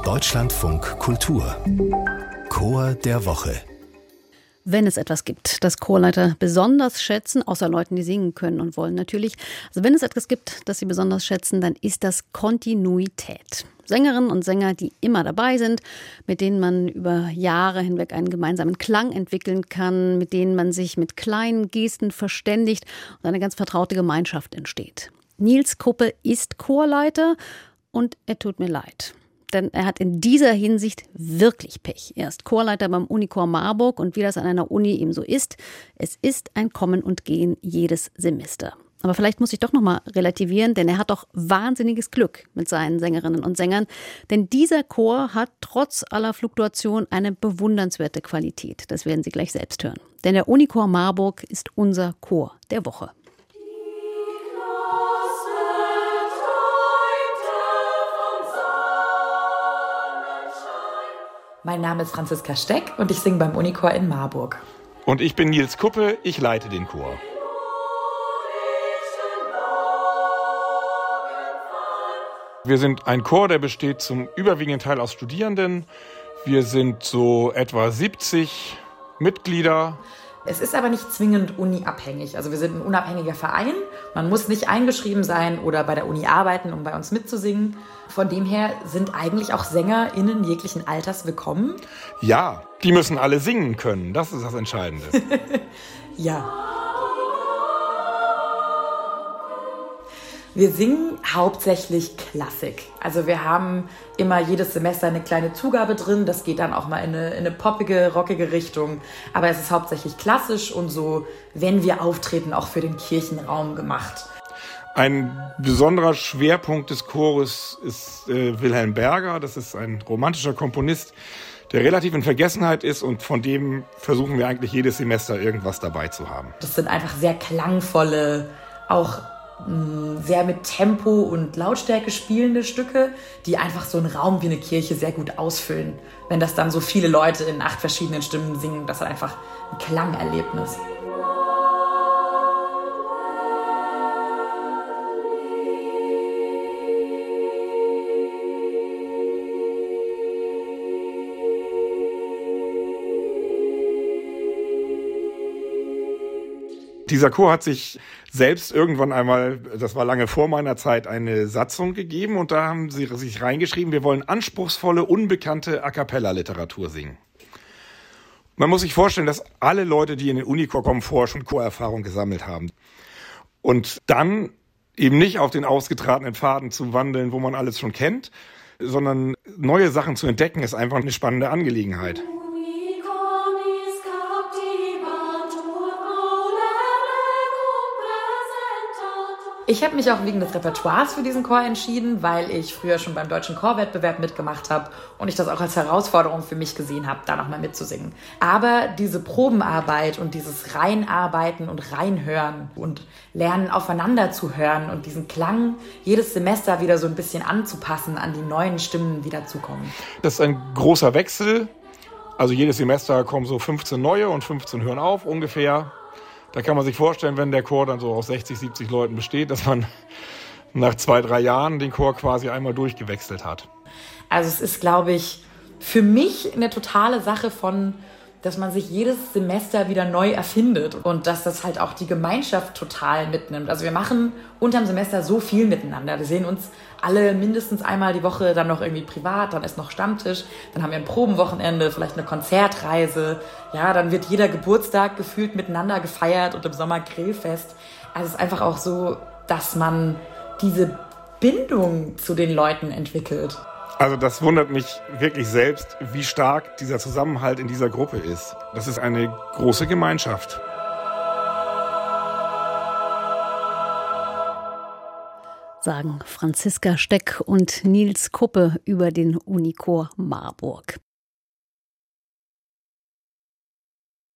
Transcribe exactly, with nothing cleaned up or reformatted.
Deutschlandfunk Kultur Chor der Woche. Wenn es etwas gibt, das Chorleiter besonders schätzen, außer Leuten, die singen können und wollen natürlich, also wenn es etwas gibt, das sie besonders schätzen, dann ist das Kontinuität. Sängerinnen und Sänger, die immer dabei sind, mit denen man über Jahre hinweg einen gemeinsamen Klang entwickeln kann, mit denen man sich mit kleinen Gesten verständigt und eine ganz vertraute Gemeinschaft entsteht. Nils Kuppe ist Chorleiter und er tut mir leid. Denn er hat in dieser Hinsicht wirklich Pech. Er ist Chorleiter beim Unichor Marburg und wie das an einer Uni eben so ist, es ist ein Kommen und Gehen jedes Semester. Aber vielleicht muss ich doch noch mal relativieren, denn er hat doch wahnsinniges Glück mit seinen Sängerinnen und Sängern. Denn dieser Chor hat trotz aller Fluktuation eine bewundernswerte Qualität. Das werden Sie gleich selbst hören. Denn der Unichor Marburg ist unser Chor der Woche. Mein Name ist Franziska Steck und ich singe beim Unichor in Marburg. Und ich bin Nils Kuppe, ich leite den Chor. Wir sind ein Chor, der besteht zum überwiegenden Teil aus Studierenden. Wir sind so etwa siebzig Mitglieder. Es ist aber nicht zwingend uniabhängig. Also wir sind ein unabhängiger Verein. Man muss nicht eingeschrieben sein oder bei der Uni arbeiten, um bei uns mitzusingen. Von dem her sind eigentlich auch SängerInnen jeglichen Alters willkommen. Ja, die müssen alle singen können. Das ist das Entscheidende. Ja. Wir singen hauptsächlich Klassik. Also wir haben immer jedes Semester eine kleine Zugabe drin. Das geht dann auch mal in eine, in eine poppige, rockige Richtung. Aber es ist hauptsächlich klassisch und so, wenn wir auftreten, auch für den Kirchenraum gemacht. Ein besonderer Schwerpunkt des Chores ist äh, Wilhelm Berger. Das ist ein romantischer Komponist, der relativ in Vergessenheit ist und von dem versuchen wir eigentlich jedes Semester irgendwas dabei zu haben. Das sind einfach sehr klangvolle, auch sehr mit Tempo und Lautstärke spielende Stücke, die einfach so einen Raum wie eine Kirche sehr gut ausfüllen. Wenn das dann so viele Leute in acht verschiedenen Stimmen singen, das ist einfach ein Klangerlebnis. Dieser Chor hat sich selbst irgendwann einmal, das war lange vor meiner Zeit, eine Satzung gegeben und da haben sie sich reingeschrieben, wir wollen anspruchsvolle, unbekannte A-cappella-Literatur singen. Man muss sich vorstellen, dass alle Leute, die in den Unichor kommen, vorher schon Chorerfahrung gesammelt haben. Und dann eben nicht auf den ausgetretenen Pfaden zu wandeln, wo man alles schon kennt, sondern neue Sachen zu entdecken, ist einfach eine spannende Angelegenheit. Ich habe mich auch wegen des Repertoires für diesen Chor entschieden, weil ich früher schon beim Deutschen Chorwettbewerb mitgemacht habe und ich das auch als Herausforderung für mich gesehen habe, da nochmal mitzusingen. Aber diese Probenarbeit und dieses Reinarbeiten und Reinhören und Lernen aufeinander zu hören und diesen Klang jedes Semester wieder so ein bisschen anzupassen, an die neuen Stimmen, die dazukommen. Das ist ein großer Wechsel. Also jedes Semester kommen so fünfzehn neue und fünfzehn hören auf ungefähr. Da kann man sich vorstellen, wenn der Chor dann so aus sechzig, siebzig Leuten besteht, dass man nach zwei, drei Jahren den Chor quasi einmal durchgewechselt hat. Also es ist, glaube ich, für mich eine totale Sache von, dass man sich jedes Semester wieder neu erfindet und dass das halt auch die Gemeinschaft total mitnimmt. Also wir machen unterm Semester so viel miteinander. Wir sehen uns alle mindestens einmal die Woche, dann noch irgendwie privat, dann ist noch Stammtisch, dann haben wir ein Probenwochenende, vielleicht eine Konzertreise. Ja, dann wird jeder Geburtstag gefühlt miteinander gefeiert und im Sommer Grillfest. Also es ist einfach auch so, dass man diese Bindung zu den Leuten entwickelt. Also das wundert mich wirklich selbst, wie stark dieser Zusammenhalt in dieser Gruppe ist. Das ist eine große Gemeinschaft. Sagen Franziska Steck und Nils Kuppe über den Unichor Marburg.